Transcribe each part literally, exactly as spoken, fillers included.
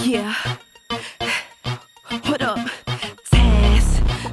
Yeah. What up? Taz,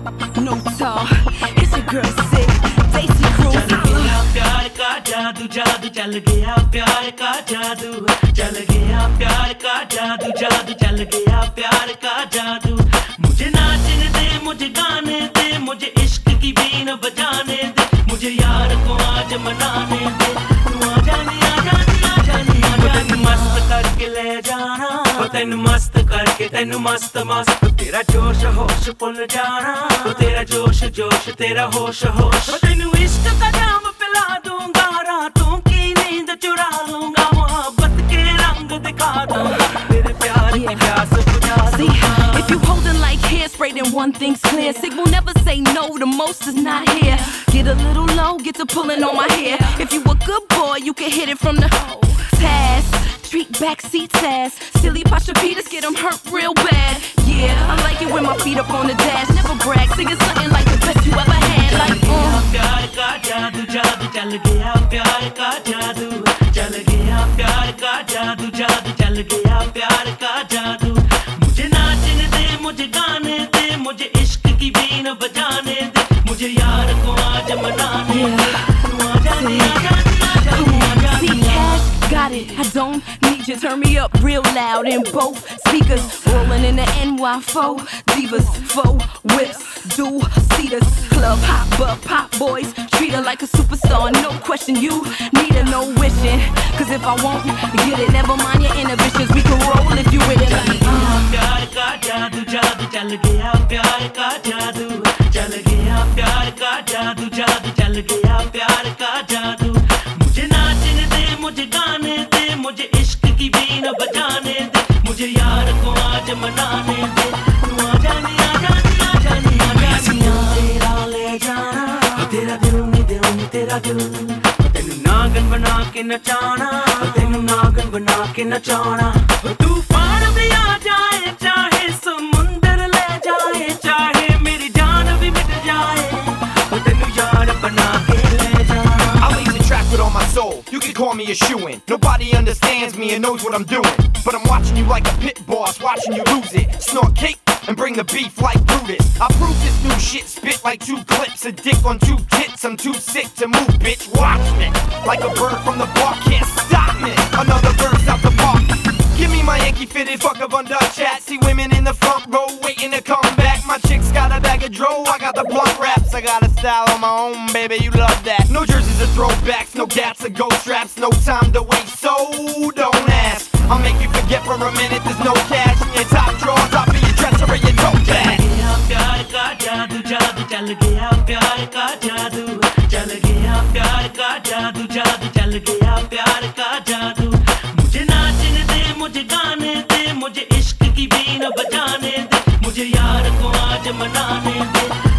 No Talk. It's your girl Sick, Daisy Cruz. चल गया प्यार का जादू जादू चल गया प्यार का जादू चल गया प्यार का जादू जादू चल गया प्यार का जादू मुझे नाचने दे मुझे गाने दे मुझे इश्क की बीन बजाने दे मुझे यार को आज मनाने दे तू आ जानी आ जानी आ जानी आ जानी मस्त करके ले जाना ओ तेन मस्त करके तेन मस्त मस्त तेरा जोश होश भुल जाना ओ तेरा जोश जोश तेरा होश होश ओ तेनू इश्क का जाम पिला दूंगा रातों की नींद चुरा लूंगा मोहब्बत के रंग दिखा दूंगा तेरे प्यार की प्यास बुझा दूंगा If you holding like hairspray, then one thing's clear. Sig will never say no, the most is not here. Get a little low, get to pulling on my hair. If you a good boy, you can hit it from the Taz. Street backseat Taz. Silly Pasha Peters get them hurt real bad. Yeah, I like it when my feet up on the dash. Never brag, singing something like the best you ever had. Like, uh. प्यार का जादू जादू चल गया प्यार का जादू चल गया प्यार का जादू जादू चल गया प्यार का जादू मुझे नाचने दे मुझे गाने दे मुझे इश्क की बीन बजाने दे मुझे यार को आज मनाने दे तू आ जानी आ जानी आ जानी आ जानी See, cash, got it. I don't need you. Turn me up real loud in both speakers. Rolling in the N Y four. Divas, four whips, do cedars. Club hop, but pop boys. Treat her like a superstar. No question, you need her, no wishing. Cause if I won't get it, never mind your inhibitions. We can roll if you with it. Like, uh. प्यार का जादू जादू चल गया प्यार का जादू चल गया प्यार का जादू जादू चल गया प्यार का जादू मुझे नाचने दे मुझे गाने दे मुझे इश्क की बीन बजाने दे मुझे यार को आज मनाने दे तू आ जानी आ जानी आ जानी आ जानी तेरा ले जाना तेरा दिल नहीं दिल नहीं तेरा दिल तेनू नागन बना के नचाना तेनू नागन बना के नचाना तूफान भी आ जाए चाहे समुंदर ले जाए चाहे मेरी जान भी मिट जाए तेनू यार बना के ले जाना I lace the track with all my soul. You can call me a shoo-in. Nobody understands me and knows what I'm doing. But I'm watching you like a pit boss, watching you lose it. Snort cake and bring the beef like Brutus. I prove this new shit, spit like two clips. A dick on two tits, I'm too sick to move, bitch. Watch me, like a bird from the bar, can't stop me. Another verse out the park. Give me my Yankee fitted fuck up under chat. See women in the front row waiting to come back. My chick's got a bag of dro, I got the blunt raps. I got a style on my own, baby, you love that. No jerseys or throwbacks, no gats or ghost straps. No time to waste, so don't ask. I'll make you forget for a minute there's no cash in your top drawer, top of your dresser or your toe bag. प्यार का जादू जादू चल गया प्यार का जादू चल गया प्यार का जादू जादू चल गया प्यार का जादू मुझे नाचने दे मुझे गाने दे मुझे इश्क की बीन बजाने दे मुझे यार को आज मनाने दे